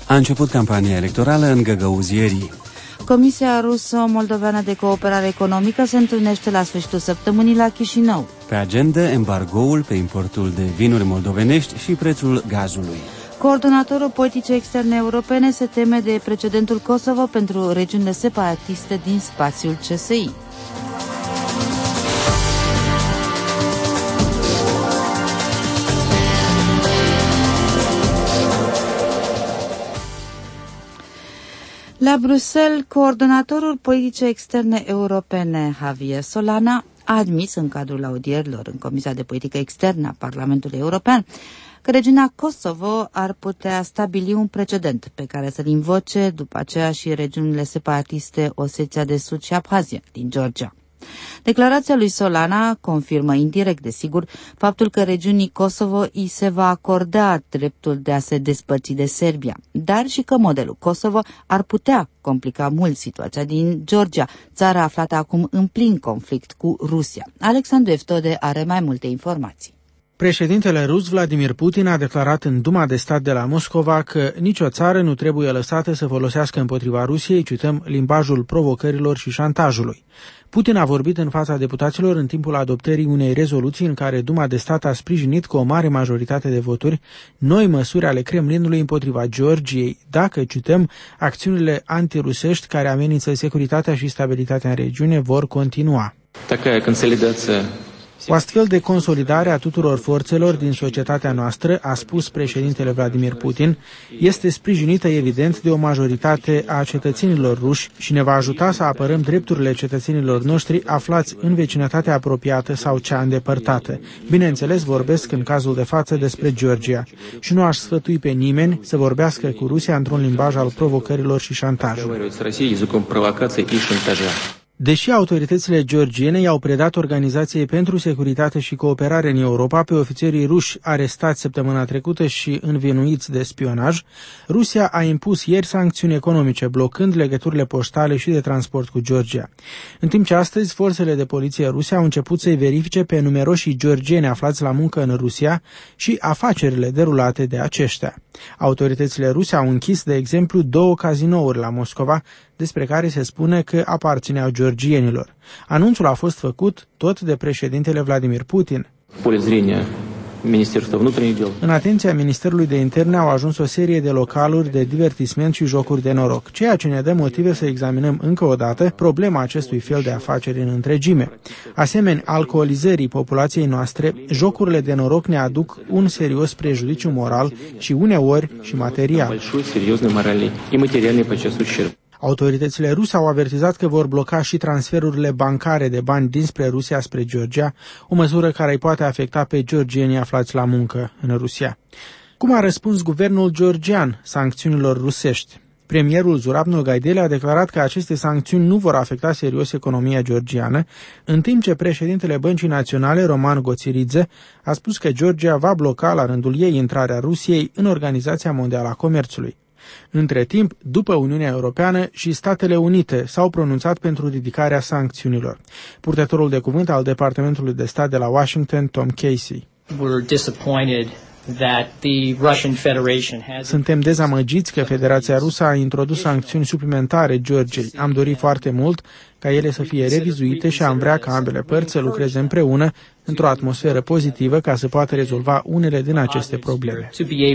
A început campania electorală în Găgăuzierii. Comisia ruso-moldoveană de cooperare economică se întâlnește la sfârșitul săptămânii la Chișinău. Pe agenda, embargoul pe importul de vinuri moldovenești și prețul gazului. Coordonatorul politicii externe europene se teme de precedentul Kosovo pentru regiunile separatiste din spațiul CSI. La Bruxelles, coordonatorul politicii externe europene, Javier Solana, a admis în cadrul audierilor în Comisia de Politică Externă a Parlamentului European că regiunea Kosovo ar putea stabili un precedent pe care să-l invoce după aceea și regiunile separatiste Osetia de Sud și Abhazia din Georgia. Declarația lui Solana confirmă indirect, desigur, faptul că regiunii Kosovo îi se va acorda dreptul de a se despărți de Serbia, dar și că modelul Kosovo ar putea complica mult situația din Georgia, țara aflată acum în plin conflict cu Rusia. Alexandru Eftode are mai multe informații. Președintele rus Vladimir Putin a declarat în Duma de Stat de la Moscova că nicio țară nu trebuie lăsată să folosească împotriva Rusiei, cităm, limbajul provocărilor și șantajului. Putin a vorbit în fața deputaților în timpul adoptării unei rezoluții în care Duma de Stat a sprijinit cu o mare majoritate de voturi noi măsuri ale Kremlinului împotriva Georgiei, dacă, cităm, acțiunile antirusești care amenință securitatea și stabilitatea în regiune vor continua. O astfel de consolidare a tuturor forțelor din societatea noastră, a spus președintele Vladimir Putin, este sprijinită evident de o majoritate a cetățenilor ruși și ne va ajuta să apărăm drepturile cetățenilor noștri aflați în vecinătatea apropiată sau cea îndepărtată. Bineînțeles, vorbesc în cazul de față despre Georgia și nu aș sfătui pe nimeni să vorbească cu Rusia într-un limbaj al provocărilor și șantajului. Deși autoritățile georgiene i-au predat Organizației pentru Securitate și Cooperare în Europa pe ofițerii ruși arestați săptămâna trecută și învinuiți de spionaj, Rusia a impus ieri sancțiuni economice, blocând legăturile poștale și de transport cu Georgia. În timp ce astăzi forțele de poliție ruse au început să-i verifice pe numeroșii georgieni aflați la muncă în Rusia și afacerile derulate de aceștia. Autoritățile ruse au închis, de exemplu, 2 cazinouri la Moscova, despre care se spune că aparțineau georgienilor. Anunțul a fost făcut tot de președintele Vladimir Putin. În atenția Ministerului de Interne au ajuns o serie de localuri de divertisment și jocuri de noroc, ceea ce ne dă motive să examinăm încă o dată problema acestui fel de afaceri în întregime. Asemenea alcoolizării populației noastre, jocurile de noroc ne aduc un serios prejudiciu moral și uneori și material. Autoritățile ruse au avertizat că vor bloca și transferurile bancare de bani dinspre Rusia spre Georgia, o măsură care îi poate afecta pe georgienii aflați la muncă în Rusia. Cum a răspuns guvernul georgian sancțiunilor rusești? Premierul Zurab Noghaideli a declarat că aceste sancțiuni nu vor afecta serios economia georgiană, în timp ce președintele Băncii Naționale, Roman Goțiridze, a spus că Georgia va bloca la rândul ei intrarea Rusiei în Organizația Mondială a Comerțului. Între timp, după Uniunea Europeană și Statele Unite s-au pronunțat pentru ridicarea sancțiunilor. Purtătorul de cuvânt al Departamentului de Stat de la Washington, Tom Casey. Suntem dezamăgiți că Federația Rusă a introdus sancțiuni suplimentare Georgiei. Am dorit foarte mult ca ele să fie revizuite și am vrea ca ambele părți să lucreze împreună într-o atmosferă pozitivă ca să poată rezolva unele din aceste probleme.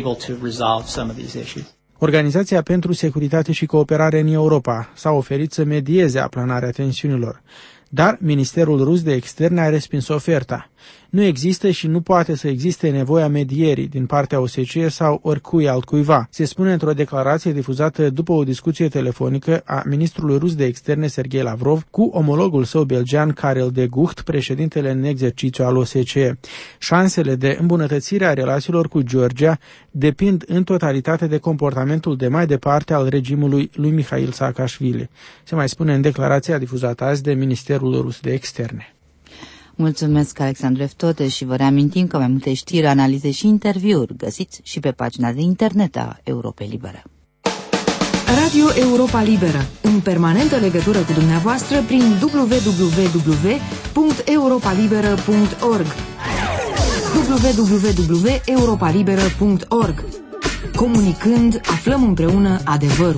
Organizația pentru Securitate și Cooperare în Europa s-a oferit să medieze aplanarea tensiunilor, dar Ministerul Rus de Externe a respins oferta. Nu există și nu poate să existe nevoia medierii din partea OSCE sau oricui altcuiva, se spune într-o declarație difuzată după o discuție telefonică a ministrului rus de externe Sergei Lavrov cu omologul său belgian Karel de Gucht, președintele în exercițiu al OSCE. Șansele de îmbunătățire a relațiilor cu Georgia depind în totalitate de comportamentul de mai departe al regimului lui Mihail Saakashvili, se mai spune în declarația difuzată azi de Ministerul Rus de Externe. Mulțumesc, Alexandru Eftode, și vă reamintim că mai multe știri, analize și interviuri găsiți și pe pagina de internet a Europei Liberă. Radio Europa Liberă, în permanentă legătură cu dumneavoastră prin www.europalibera.org www.europalibera.org Comunicând, aflăm împreună adevărul.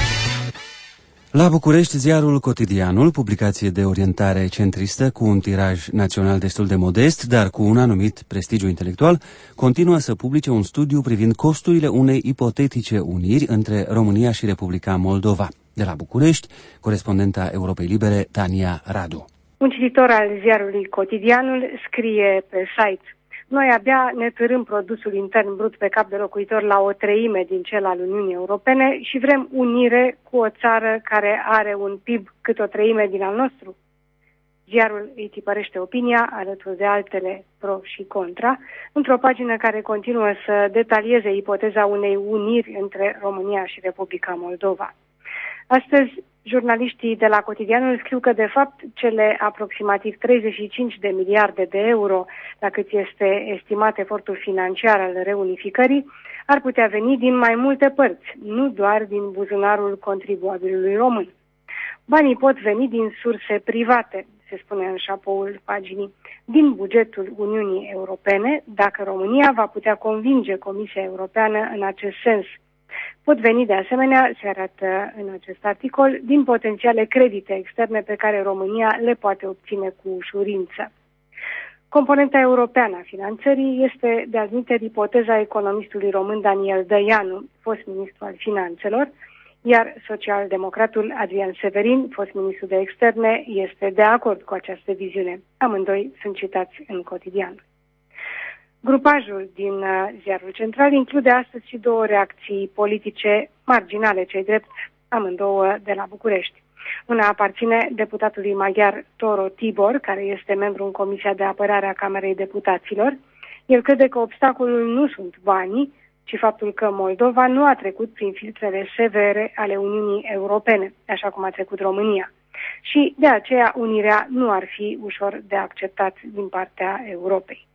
La București, ziarul Cotidianul, publicație de orientare centristă cu un tiraj național destul de modest, dar cu un anumit prestigiu intelectual, continuă să publice un studiu privind costurile unei ipotetice uniri între România și Republica Moldova. De la București, corespondenta Europei Libere, Tania Radu. Un cititor al ziarului Cotidianul scrie pe site: noi abia ne târâm produsul intern brut pe cap de locuitor la 1/3 din cel al Uniunii Europene și vrem unire cu o țară care are un PIB cât 1/3 din al nostru. Ziarul îi tipărește opinia, alături de altele pro și contra, într-o pagină care continuă să detalieze ipoteza unei uniri între România și Republica Moldova. Astăzi, jurnaliștii de la Cotidianul scriu că, de fapt, cele aproximativ 35 de miliarde de euro, la cât este estimat efortul financiar al reunificării, ar putea veni din mai multe părți, nu doar din buzunarul contribuabilului român. Banii pot veni din surse private, se spune în șapoul paginii, din bugetul Uniunii Europene, dacă România va putea convinge Comisia Europeană în acest sens. Pot veni de asemenea, se arată în acest articol, din potențiale credite externe pe care România le poate obține cu ușurință. Componenta europeană a finanțării este, de adminteri, ipoteza economistului român Daniel Dăianu, fost ministru al finanțelor, iar social-democratul Adrian Severin, fost ministru de externe, este de acord cu această viziune. Amândoi sunt citați în Cotidian. Grupajul din ziarul central include astăzi și două reacții politice marginale, cei drept, amândouă de la București. Una aparține deputatului maghiar Toro Tibor, care este membru în Comisia de Apărare a Camerei Deputaților. El crede că obstacolul nu sunt banii, ci faptul că Moldova nu a trecut prin filtrele severe ale Uniunii Europene, așa cum a trecut România. Și de aceea unirea nu ar fi ușor de acceptat din partea Europei.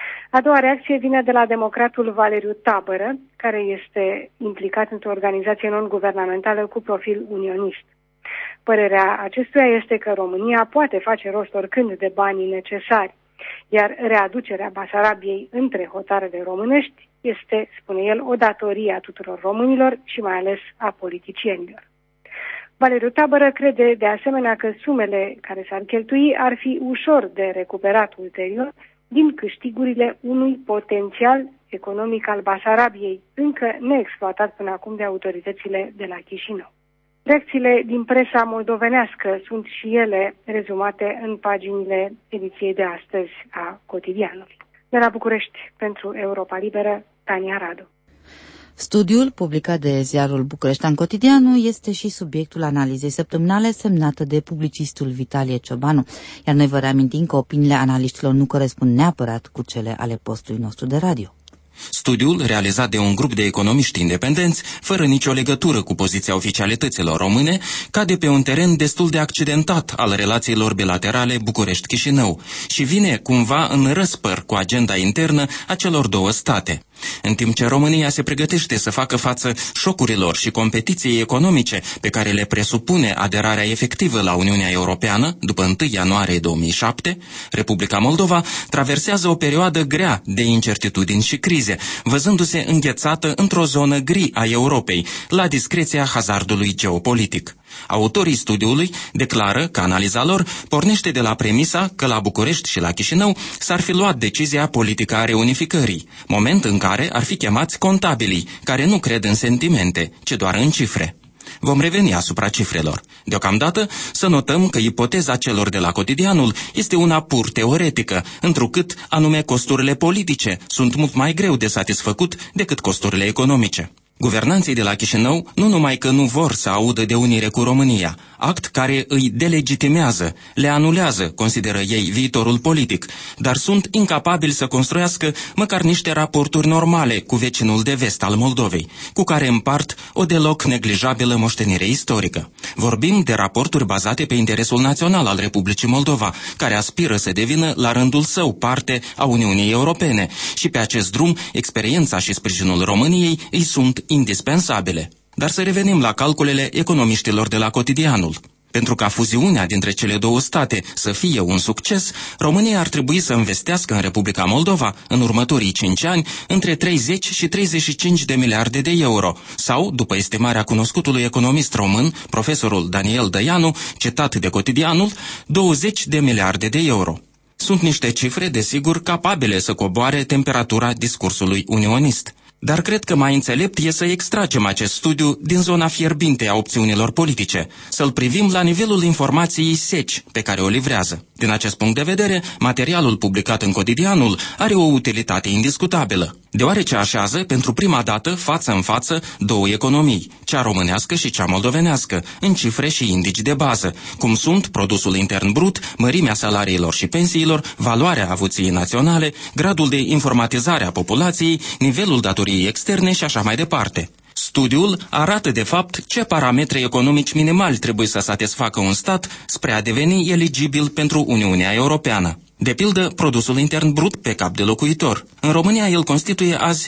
A doua reacție vine de la democratul Valeriu Tabără, care este implicat într-o organizație non-guvernamentală cu profil unionist. Părerea acestuia este că România poate face rost oricând de banii necesari, iar readucerea Basarabiei între hotarele românești este, spune el, o datorie a tuturor românilor și mai ales a politicienilor. Valeriu Tabără crede de asemenea că sumele care s-ar cheltui ar fi ușor de recuperat ulterior din câștigurile unui potențial economic al Basarabiei, încă neexploatat până acum de autoritățile de la Chișinău. Reacțiile din presa moldovenească sunt și ele rezumate în paginile ediției de astăzi a Cotidianului. De la București, pentru Europa Liberă, Tania Radu. Studiul publicat de ziarul Bucureștean Cotidianul este și subiectul analizei săptămânale semnată de publicistul Vitalie Ciobanu, iar noi vă reamintim că opiniile analiștilor nu corespund neapărat cu cele ale postului nostru de radio. Studiul, realizat de un grup de economiști independenți, fără nicio legătură cu poziția oficialităților române, cade pe un teren destul de accidentat al relațiilor bilaterale București-Chișinău și vine cumva în răspăr cu agenda internă a celor două state. În timp ce România se pregătește să facă față șocurilor și competiției economice pe care le presupune aderarea efectivă la Uniunea Europeană după 1 ianuarie 2007, Republica Moldova traversează o perioadă grea de incertitudini și crize, văzându-se înghețată într-o zonă gri a Europei, la discreția hazardului geopolitic. Autorii studiului declară că analiza lor pornește de la premisa că la București și la Chișinău s-ar fi luat decizia politică a reunificării, moment în care ar fi chemați contabilii, care nu cred în sentimente, ci doar în cifre. Vom reveni asupra cifrelor. Deocamdată să notăm că ipoteza celor de la Cotidianul este una pur teoretică, întrucât anume costurile politice sunt mult mai greu de satisfăcut decât costurile economice. Guvernanții de la Chișinău nu numai că nu vor să audă de unire cu România, act care îi delegitimează, le anulează, consideră ei, viitorul politic, dar sunt incapabili să construiască măcar niște raporturi normale cu vecinul de vest al Moldovei, cu care împart o deloc neglijabilă moștenire istorică. Vorbim de raporturi bazate pe interesul național al Republicii Moldova, care aspiră să devină la rândul său parte a Uniunii Europene și pe acest drum experiența și sprijinul României îi sunt indispensabile. Dar să revenim la calculele economiștilor de la Cotidianul. Pentru ca fuziunea dintre cele două state să fie un succes, România ar trebui să investească în Republica Moldova în următorii 5 ani între 30 și 35 de miliarde de euro, sau, după estimarea cunoscutului economist român, profesorul Daniel Dăianu, citat de Cotidianul, 20 de miliarde de euro. Sunt niște cifre, desigur, capabile să coboare temperatura discursului unionist. Dar cred că mai înțelept e să extragem acest studiu din zona fierbinte a opțiunilor politice, să-l privim la nivelul informației seci pe care o livrează. Din acest punct de vedere, materialul publicat în Cotidianul are o utilitate indiscutabilă, deoarece așează pentru prima dată față în față două economii, cea românească și cea moldovenească, în cifre și indici de bază, cum sunt produsul intern brut, mărimea salariilor și pensiilor, valoarea avuției naționale, gradul de informatizare a populației, nivelul datoriei externe și așa mai departe. Studiul arată de fapt ce parametri economici minimali trebuie să satisfacă un stat spre a deveni eligibil pentru Uniunea Europeană. De pildă, produsul intern brut pe cap de locuitor. În România el constituie azi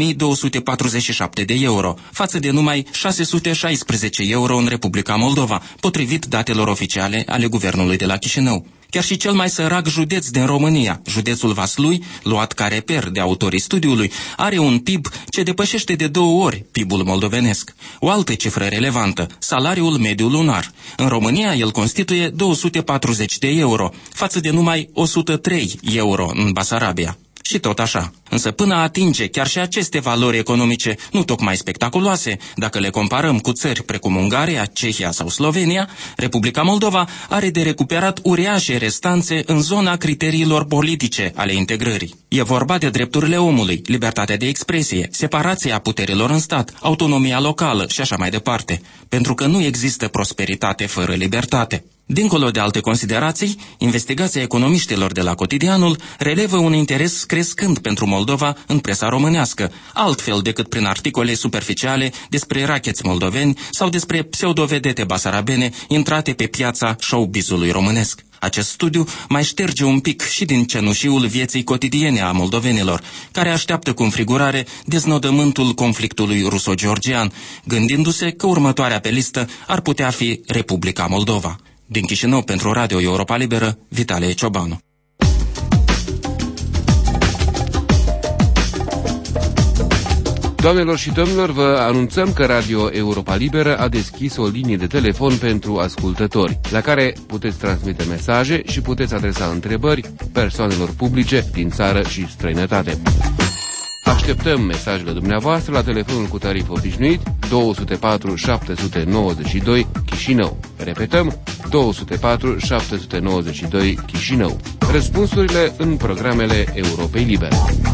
4.247 de euro, față de numai 616 euro în Republica Moldova, potrivit datelor oficiale ale guvernului de la Chișinău. Chiar și cel mai sărac județ din România, județul Vaslui, luat ca reper de autorii studiului, are un PIB ce depășește de 2 ori PIB-ul moldovenesc. O altă cifră relevantă, salariul mediu lunar. În România el constituie 240 de euro, față de numai 103 euro în Basarabia. Și tot așa. Însă până atinge chiar și aceste valori economice nu tocmai spectaculoase, dacă le comparăm cu țări precum Ungaria, Cehia sau Slovenia, Republica Moldova are de recuperat uriașe restanțe în zona criteriilor politice ale integrării. E vorba de drepturile omului, libertatea de expresie, separația puterilor în stat, autonomia locală și așa mai departe, pentru că nu există prosperitate fără libertate. Dincolo de alte considerații, investigația economiștilor de la Cotidianul relevă un interes crescând pentru Moldova în presa românească, altfel decât prin articole superficiale despre racheți moldoveni sau despre pseudovedete basarabene intrate pe piața showbizului românesc. Acest studiu mai șterge un pic și din cenușiul vieții cotidiene a moldovenilor, care așteaptă cu înfrigurare deznodământul conflictului ruso-georgian, gândindu-se că următoarea pe listă ar putea fi Republica Moldova. Din Chișinău pentru Radio Europa Liberă, Vitalie Ciobanu. Doamnelor și domnilor, vă anunțăm că Radio Europa Liberă a deschis o linie de telefon pentru ascultători, la care puteți transmite mesaje și puteți adresa întrebări persoanelor publice din țară și străinătate. Așteptăm mesajele dumneavoastră la telefonul cu tarif obișnuit 204 792 Chișinău. Repetăm, 204 792 Chișinău. Răspunsurile în programele Europei Libere.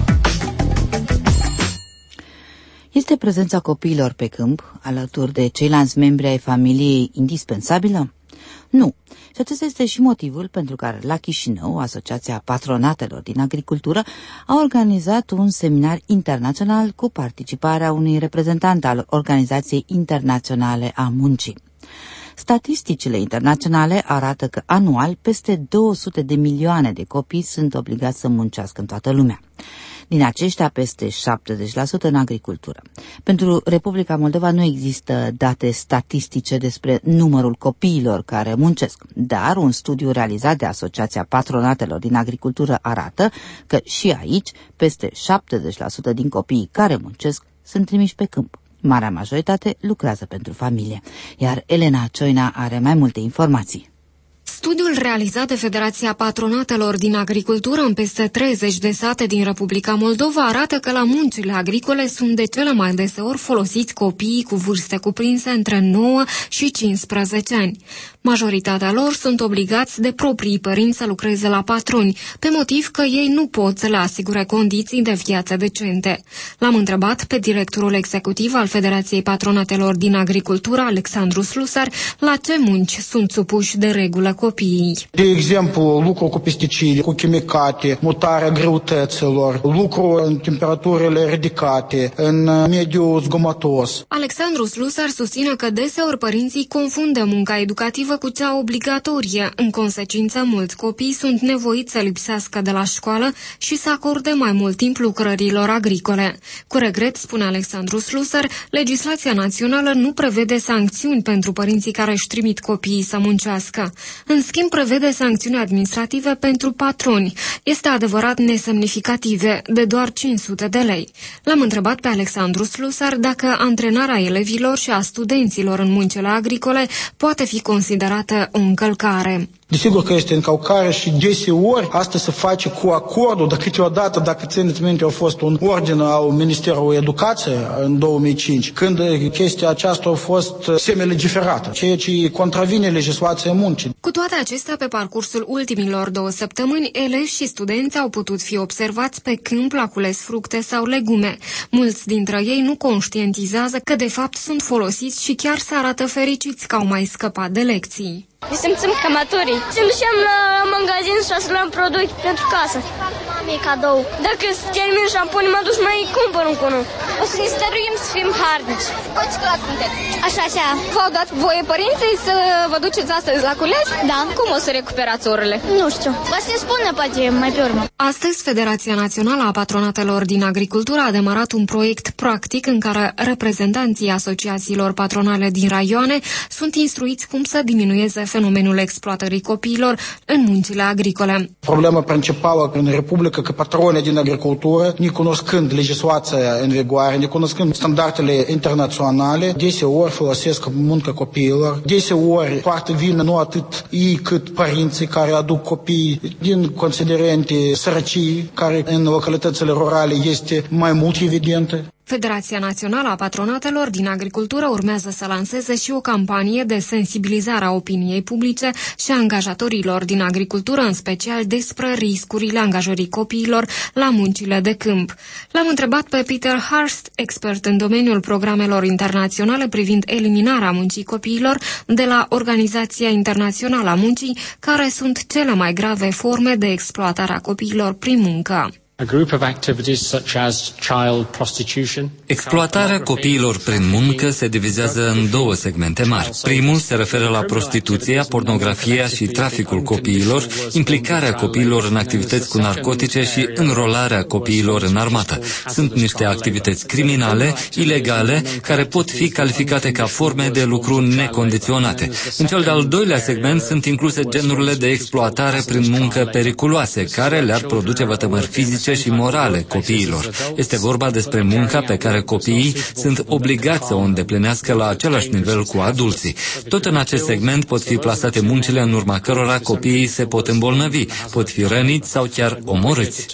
Este prezența copiilor pe câmp, alături de ceilalți membri ai familiei, indispensabilă? Nu. Și acesta este și motivul pentru care la Chișinău, Asociația Patronatelor din Agricultură a organizat un seminar internațional cu participarea unui reprezentant al Organizației Internaționale a Muncii. Statisticile internaționale arată că anual peste 200 de milioane de copii sunt obligați să muncească în toată lumea. Din aceștia, peste 70% în agricultură. Pentru Republica Moldova nu există date statistice despre numărul copiilor care muncesc, dar un studiu realizat de Asociația Patronatelor din Agricultură arată că și aici peste 70% din copiii care muncesc sunt trimiși pe câmp. Marea majoritate lucrează pentru familie, iar Elena Cioina are mai multe informații. Studiul realizat de Federația Patronatelor din Agricultură în peste 30 de sate din Republica Moldova arată că la muncile agricole sunt de cele mai deseori folosiți copiii cu vârste cuprinse între 9 și 15 ani. Majoritatea lor sunt obligați de proprii părinți să lucreze la patroni, pe motiv că ei nu pot să le asigure condiții de viață decente. L-am întrebat pe directorul executiv al Federației Patronatelor din Agricultură, Alexandru Slusar, la ce munci sunt supuși de regulă copiii. copiii. De exemplu, lucru cu pesticide, cu chimicate, mutarea greutăților, lucru în temperaturile ridicate, în mediul zgomotos. Alexandru Slusar susține că deseori părinții confundă munca educativă cu cea obligatorie. În consecință, mulți copii sunt nevoiți să lipsească de la școală și să acorde mai mult timp lucrărilor agricole. Cu regret, spune Alexandru Slusar, legislația națională nu prevede sancțiuni pentru părinții care își trimit copiii să muncească. În schimb, prevede sancțiuni administrative pentru patroni. Este adevărat nesemnificative, de doar 500 de lei. L-am întrebat pe Alexandru Slusar dacă antrenarea elevilor și a studenților în muncile agricole poate fi considerată o încălcare. Desigur că este încălcare și deseori asta se face cu acordul, dar câteodată, dacă țineți minte, a fost un ordin al Ministerului Educației în 2005, când chestia aceasta a fost semi-legiferată, ceea ce contravine legislației muncii. Cu toate acestea, pe parcursul ultimilor 2 săptămâni, elevi și studenți au putut fi observați pe câmp la cules fructe sau legume. Mulți dintre ei nu conștientizează că de fapt sunt folosiți și chiar se arată fericiți că au mai scăpat de lecții. Ne simțim ca maturi. Se ducem la magazin să luăm produse pentru casă. Mami, cadou. Dacă se termin șampuni, mă duc mai cumpăr un cunu. O să ne stăruim să fim harnici. Coți clar sunteți. Așa. V-au dat voie părinții să vă duceți astăzi la cules? Da. Cum o să recuperați orele? Nu știu. Vă se spune poate mai pe urmă. Astăzi, Federația Națională a Patronatelor din Agricultură a demarat un proiect practic în care reprezentanții asociațiilor patronale din raioane sunt instruiți cum să diminueze fenomenul exploatării copiilor în muncile agricole. Problema principală în Republică că patronii din agricultură, necunoscând legislația în vigoare, necunoscând standardele internaționale, deseori folosesc munca copiilor, deseori foarte vină nu atât ei cât părinții care aduc copii din considerente sărăcii, care în localitățile rurale este mai mult evidentă. Federația Națională a Patronatelor din Agricultură urmează să lanseze și o campanie de sensibilizare a opiniei publice și a angajatorilor din agricultură, în special despre riscurile angajării copiilor la muncile de câmp. L-am întrebat pe Peter Harst, expert în domeniul programelor internaționale privind eliminarea muncii copiilor, de la Organizația Internațională a Muncii, care sunt cele mai grave forme de exploatare a copiilor prin muncă. Exploatarea copiilor prin muncă se divizează în 2 segmente mari. Primul se referă la prostituția, pornografia și traficul copiilor, implicarea copiilor în activități cu narcotice și înrolarea copiilor în armată. Sunt niște activități criminale, ilegale, care pot fi calificate ca forme de lucru necondiționate. În cel de-al 2-lea segment sunt incluse genurile de exploatare prin muncă periculoase, care le-ar produce vătămări fizice și morale copiilor. Este vorba despre munca pe care copiii sunt obligați să o îndeplinească la același nivel cu adulții. Tot în acest segment pot fi plasate muncile în urma cărora copiii se pot îmbolnăvi, pot fi răniți sau chiar omorâți.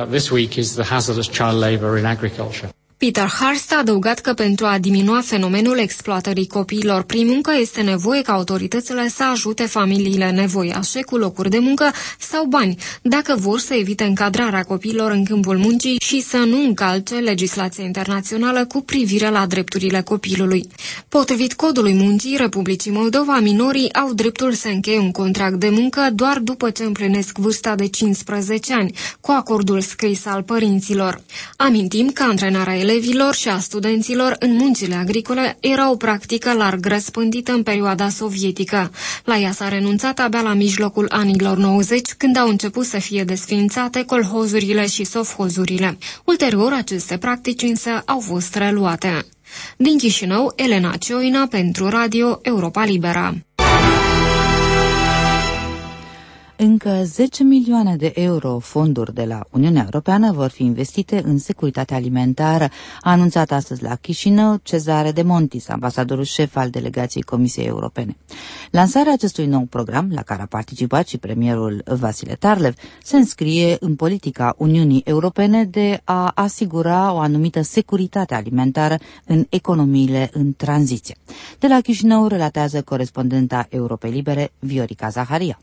Peter Harst a adăugat că pentru a diminua fenomenul exploatării copiilor prin muncă este nevoie ca autoritățile să ajute familiile nevoiașe cu locuri de muncă sau bani, dacă vor să evite încadrarea copiilor în câmpul muncii și să nu încalce legislația internațională cu privire la drepturile copilului. Potrivit Codului Muncii Republicii Moldova, minorii au dreptul să încheie un contract de muncă doar după ce împlinesc vârsta de 15 ani, cu acordul scris al părinților. Amintim că antrenarea elevilor și a studenților în muncile agricole era o practică larg răspândită în perioada sovietică. La ea s-a renunțat abia la mijlocul anilor 90, când au început să fie desființate colhozurile și sovhozurile. Ulterior, aceste practici însă au fost reluate. Din Chișinău, Elena Cioina pentru Radio Europa Liberă. Încă 10 milioane de euro fonduri de la Uniunea Europeană vor fi investite în securitatea alimentară, a anunțat astăzi la Chișinău Cezare de Montis, ambasadorul șef al delegației Comisiei Europene. Lansarea acestui nou program, la care a participat și premierul Vasile Tarlev, se înscrie în politica Uniunii Europene de a asigura o anumită securitate alimentară în economiile în tranziție. De la Chișinău relatează corespondenta Europei Libere, Viorica Zaharia.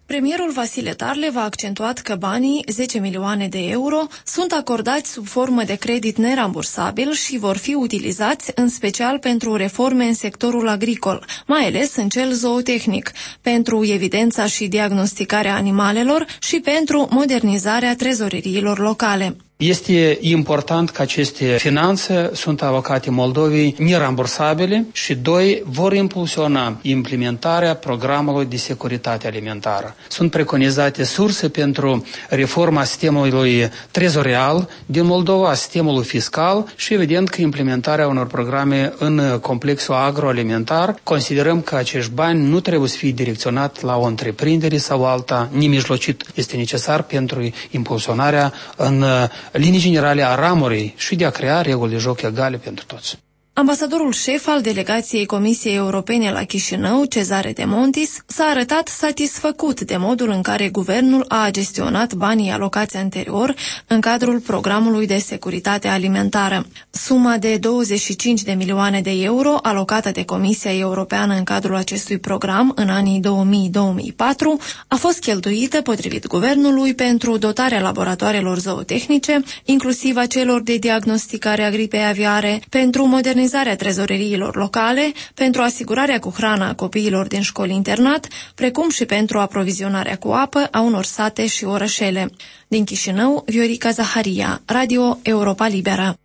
Premierul Vasile Tarlev a accentuat că banii, 10 milioane de euro, sunt acordați sub formă de credit nerambursabil și vor fi utilizați în special pentru reforme în sectorul agricol, mai ales în cel zootehnic, pentru evidența și diagnosticarea animalelor și pentru modernizarea trezoreriilor locale. Este important că aceste finanțe sunt alocate Moldovei nerambursabile și, doi, vor impulsiona implementarea programului de securitate alimentară. Sunt preconizate surse pentru reforma sistemului trezorial din Moldova, sistemul fiscal și, evident, că implementarea unor programe în complexul agroalimentar. Considerăm că acești bani nu trebuie să fie direcționat la o întreprindere sau alta nemijlocit. Este necesar pentru impulsionarea în linii generale a ramurii și de a crea reguli de joc egale pentru toți. Ambasadorul șef al delegației Comisiei Europene la Chișinău, Cezare de Montis, s-a arătat satisfăcut de modul în care guvernul a gestionat banii alocați anterior în cadrul programului de securitate alimentară. Suma de 25 de milioane de euro alocată de Comisia Europeană în cadrul acestui program în anii 2000-2004 a fost cheltuită, potrivit guvernului, pentru dotarea laboratoarelor zootehnice, inclusiv a celor de diagnosticare a gripei aviare, pentru modernizarea trezoreriilor locale, pentru asigurarea cu hrana a copiilor din școli-internat, precum și pentru aprovizionarea cu apă a unor sate și orășele. Din Chișinău, Viorica Zaharia, Radio Europa Liberă.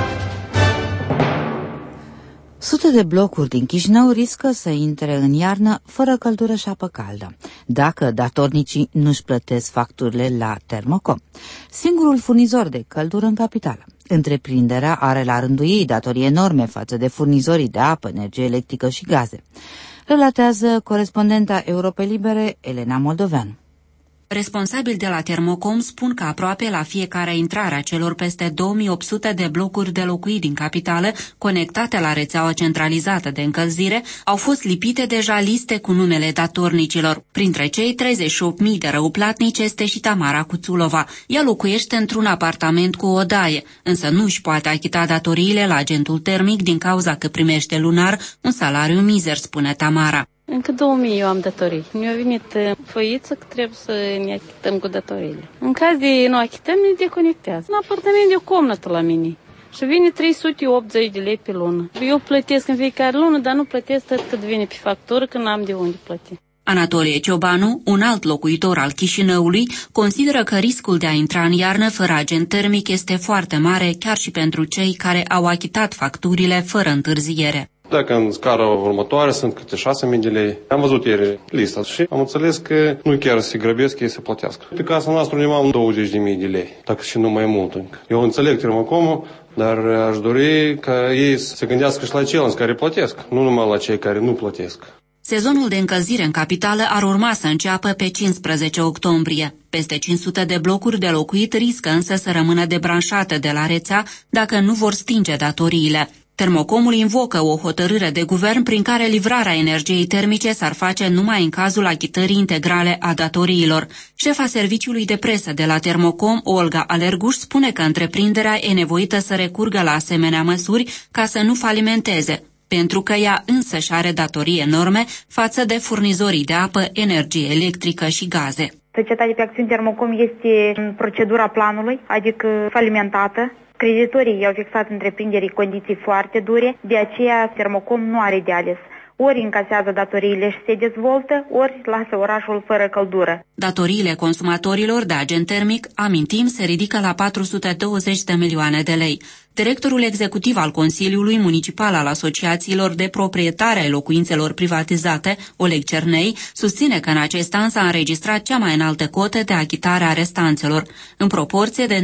Sute de blocuri din Chișinău riscă să intre în iarnă fără căldură și apă caldă, dacă datornicii nu-și plătesc facturile la Termocom, singurul furnizor de căldură în capitală. Întreprinderea are la rândul ei datorii enorme față de furnizorii de apă, energie electrică și gaze, relatează corespondenta Europei Libere, Elena Moldoveanu. Responsabili de la Termocom spun că aproape la fiecare intrare a celor peste 2800 de blocuri de locuit din capitală, conectate la rețeaua centralizată de încălzire, au fost lipite deja liste cu numele datornicilor. Printre cei 38.000 de răuplatnici este și Tamara Cuțulova. Ea locuiește într-un apartament cu o odaie, însă nu își poate achita datoriile la agentul termic din cauza că primește lunar un salariu mizer, spune Tamara. Încă 2000 eu am datorii. Mi-a venit făiță că trebuie să ne achităm cu datoriile. În caz de nu achităm, ne deconectează. Un apartament de o comnată la mine. Și vine 380 de lei pe lună. Eu plătesc în fiecare lună, dar nu plătesc tot cât vine pe factură, că n-am de unde plăti. Anatolie Ciobanu, un alt locuitor al Chișinăului, consideră că riscul de a intra în iarnă fără agent termic este foarte mare, chiar și pentru cei care au achitat facturile fără întârziere. Dacă în scara următoare sunt câte 6.000 de lei, am văzut ieri lista și am înțeles că nu chiar se grăbesc ei să plătească. Pe casa noastră undeva am 20.000 de lei, dacă și nu mai mult încă. Eu înțeleg Termocomul, dar aș dori ca ei să se gândească și la ceilalți care plătesc, nu numai la cei care nu plătesc. Sezonul de încălzire în capitală ar urma să înceapă pe 15 octombrie. Peste 500 de blocuri de locuit riscă însă să rămână debranșate de la rețea dacă nu vor stinge datoriile. Termocomul invocă o hotărâre de guvern prin care livrarea energiei termice s-ar face numai în cazul achitării integrale a datoriilor. Șefa serviciului de presă de la Termocom, Olga Alerguș, spune că întreprinderea e nevoită să recurgă la asemenea măsuri ca să nu falimenteze, pentru că ea însăși are datorii enorme față de furnizorii de apă, energie electrică și gaze. Societatea pe acțiuni Termocom este în procedura planului, adică falimentată. Creditorii i-au fixat întreprinderii condiții foarte dure, de aceea Termocom nu are de ales. Ori încasează datoriile și se dezvoltă, ori lasă orașul fără căldură. Datoriile consumatorilor de agent termic, amintim, se ridică la 420 de milioane de lei. Directorul executiv al Consiliului Municipal al Asociațiilor de Proprietare ai Locuințelor Privatizate, Oleg Cernei, susține că în acest an s-a înregistrat cea mai înaltă cotă de achitare a restanțelor, în proporție de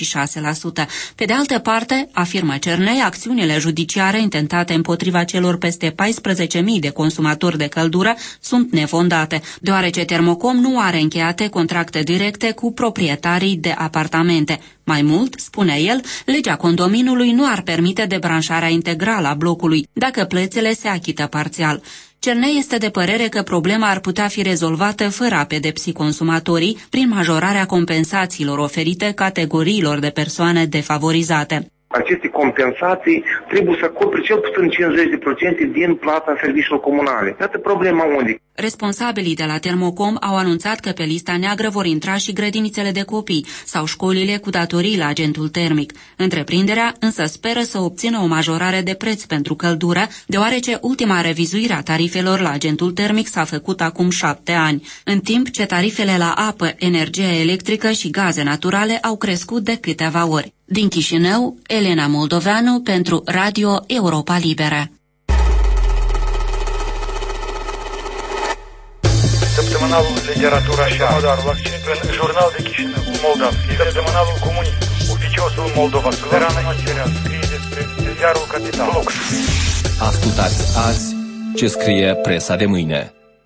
96%. Pe de altă parte, afirmă Cernei, acțiunile judiciare intentate împotriva celor peste 14.000 de consumatori de căldură sunt nefondate, deoarece Termocom nu are încheiate contracte directe cu proprietarii de apartamente. Mai mult, spune el, legea condominului nu ar permite debranșarea integrală a blocului, dacă plățile se achită parțial. Cernei este de părere că problema ar putea fi rezolvată fără a pedepsi consumatorii prin majorarea compensațiilor oferite categoriilor de persoane defavorizate. Aceste compensații trebuie să acopere cel puțin 50% din plata serviciilor comunale. Iată problema unde. Responsabilii de la Termocom au anunțat că pe lista neagră vor intra și grădinițele de copii sau școlile cu datorii la agentul termic. Întreprinderea însă speră să obțină o majorare de preț pentru căldură, deoarece ultima revizuire a tarifelor la agentul termic s-a făcut acum 7 ani, în timp ce tarifele la apă, energie electrică și gaze naturale au crescut de câteva ori. Din Chișinău, Elena Moldoveanu pentru Radio Europa Liberă. Săptămânalul Literatura și Adarul accent în Jurnal de Chișinău, Moldav. Săptămânalul Comunism, oficiosul Moldova, suverană material, scrie despre ziarul Capital. Ascultați azi ce scrie presa de mâine.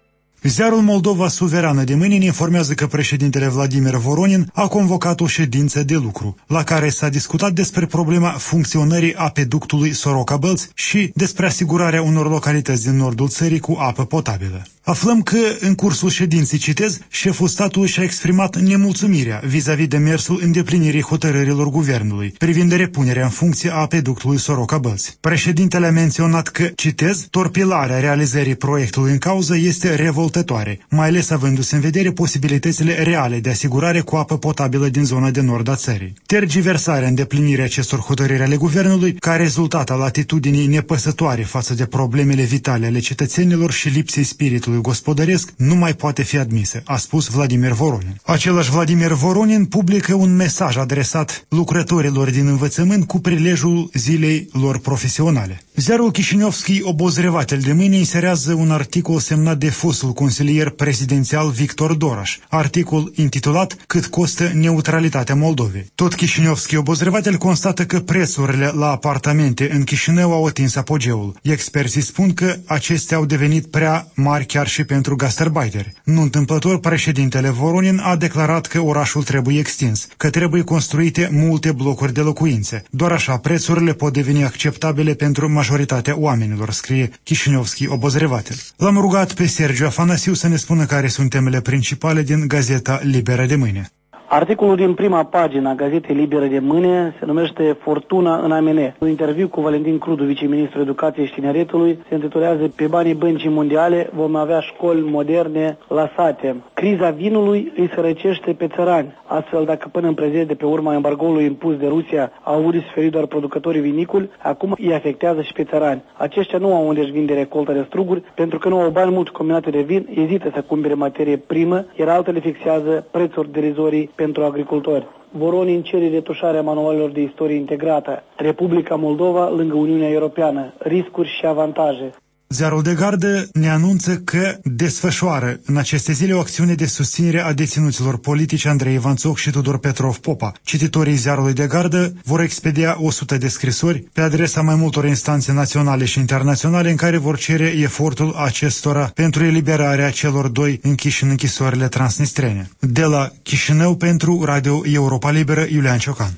Ziarul Moldova Suverană de mâine informează că președintele Vladimir Voronin a convocat o ședință de lucru, la care s-a discutat despre problema funcționării apeductului Soroca-Bălți și despre asigurarea unor localități din nordul țării cu apă potabilă. Aflăm că, în cursul ședinței, citez, șeful statului și-a exprimat nemulțumirea vis-a-vis de mersul îndeplinirii hotărârilor guvernului privind repunerea în funcție a apeductului Soroca-Bălți. Președintele a menționat că, citez, torpilarea realizării proiectului în cauză este revoltătoare, mai ales avându-se în vedere posibilitățile reale de asigurare cu apă potabilă din zona de nord a țării. Tergiversarea îndeplinirii acestor hotărâri ale guvernului, ca rezultat al atitudinii nepăsătoare față de problemele vitale ale cetățenilor și lipsei spiritului gospodăresc, nu mai poate fi admisă, a spus Vladimir Voronin. Același Vladimir Voronin publică un mesaj adresat lucrătorilor din învățământ cu prilejul zilei lor profesionale. Ziarul Chișinevski Obozrevatel de mâine inserează un articol semnat de fostul consilier prezidențial Victor Doraș, articol intitulat Cât costă neutralitatea Moldovei. Tot Chișinevski Obozrevatel constată că prețurile la apartamente în Chișinău au atins apogeul. Experții spun că acestea au devenit prea mari chiar și pentru gastarbeiteri. Nu întâmplător, președintele Voronin a declarat că orașul trebuie extins, că trebuie construite multe blocuri de locuințe. Doar așa prețurile pot deveni acceptabile pentru majoritatea oamenilor, scrie Chișinevski Obozrevatel. L-am rugat pe Sergiu Afanasiu să ne spună care sunt temele principale din Gazeta Liberă de mâine. Articolul din prima pagină a Gazetei Libere de mâine se numește Fortuna în AMN. Un interviu cu Valentin Cludu, viceministrul Educației și Tineretului, se intitulează Pe banii Băncii Mondiale vom avea școli moderne la sate. Criza vinului îi sărăcește pe țărani. Astfel, dacă până în prezent, de pe urma embargoului impus de Rusia, au avut de suferit doar producătorii viniculi, acum îi afectează și pe țărani. Aceștia nu au unde își vinde recolta de struguri, pentru că nu au bani mulți combinate de vin, ezită să cumpere materie primă, iar altele fixează prețuri derizorii pentru agricultori. Voronin cere retușarea manualelor de istorie integrată. Republica Moldova lângă Uniunea Europeană. Riscuri și avantaje. Ziarul de Gardă ne anunță că desfășoară în aceste zile o acțiune de susținere a deținuților politici Andrei Ivanțoc și Tudor Petrov Popa. Cititorii Ziarului de Gardă vor expedia 100 de scrisori pe adresa mai multor instanțe naționale și internaționale în care vor cere efortul acestora pentru eliberarea celor doi închiși în închisorile transnistrene. De la Chișinău pentru Radio Europa Liberă, Iulian Ciocan.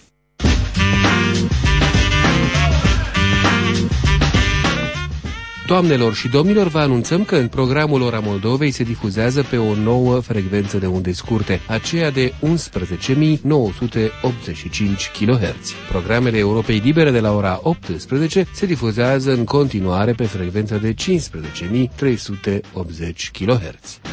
Doamnelor și domnilor, vă anunțăm că în programul Ora Moldovei se difuzează pe o nouă frecvență de unde scurte, aceea de 11.985 kHz. Programele Europei Libere de la ora 18 se difuzează în continuare pe frecvența de 15.380 kHz.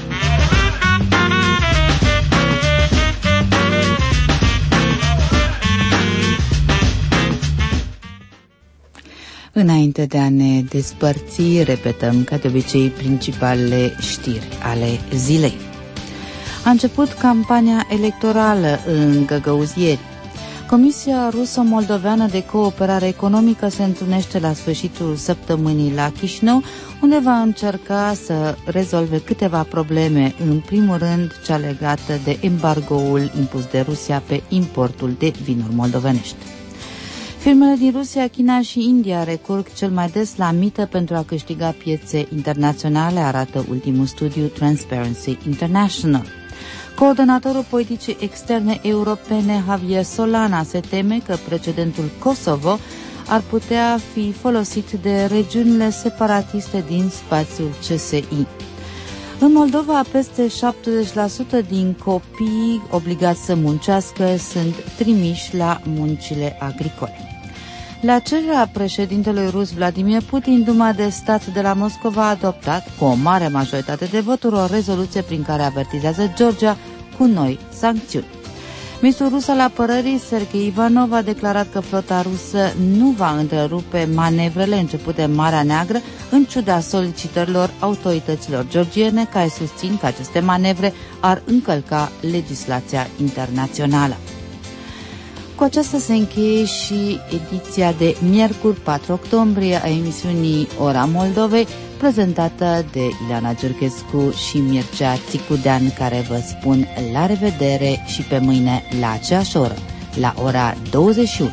Înainte de a ne despărți, repetăm ca de obicei principalele știri ale zilei. A început campania electorală în găgăuzieri. Comisia ruso-moldoveană de cooperare economică se întrunește la sfârșitul săptămânii la Chișinău, unde va încerca să rezolve câteva probleme, în primul rând cea legată de embargoul impus de Rusia pe importul de vinuri moldovenești. Firmele din Rusia, China și India recurg cel mai des la mită pentru a câștiga piețe internaționale, arată ultimul studiu Transparency International. Coordonatorul politicii externe europene, Javier Solana, se teme că precedentul Kosovo ar putea fi folosit de regiunile separatiste din spațiul CSI. În Moldova, peste 70% din copiii obligați să muncească sunt trimiși la muncile agricole. La cererea președintelui rus Vladimir Putin, Duma de stat de la Moscova a adoptat, cu o mare majoritate de voturi, o rezoluție prin care avertizează Georgia cu noi sancțiuni. Ministrul rus al apărării, Sergei Ivanov, a declarat că flota rusă nu va întrerupe manevrele începute în Marea Neagră, în ciuda solicitărilor autorităților georgiene, care susțin că aceste manevre ar încălca legislația internațională. Cu aceasta se încheie și ediția de miercuri 4 octombrie a emisiunii Ora Moldovei, prezentată de Ileana Gerghescu și Mircea Țicudean, care vă spun la revedere și pe mâine la aceeași oră, la ora 21.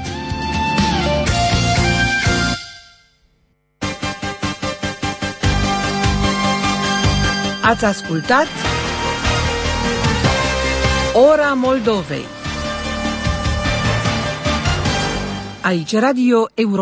Ați ascultat Ora Moldovei. Aici Radio Europa.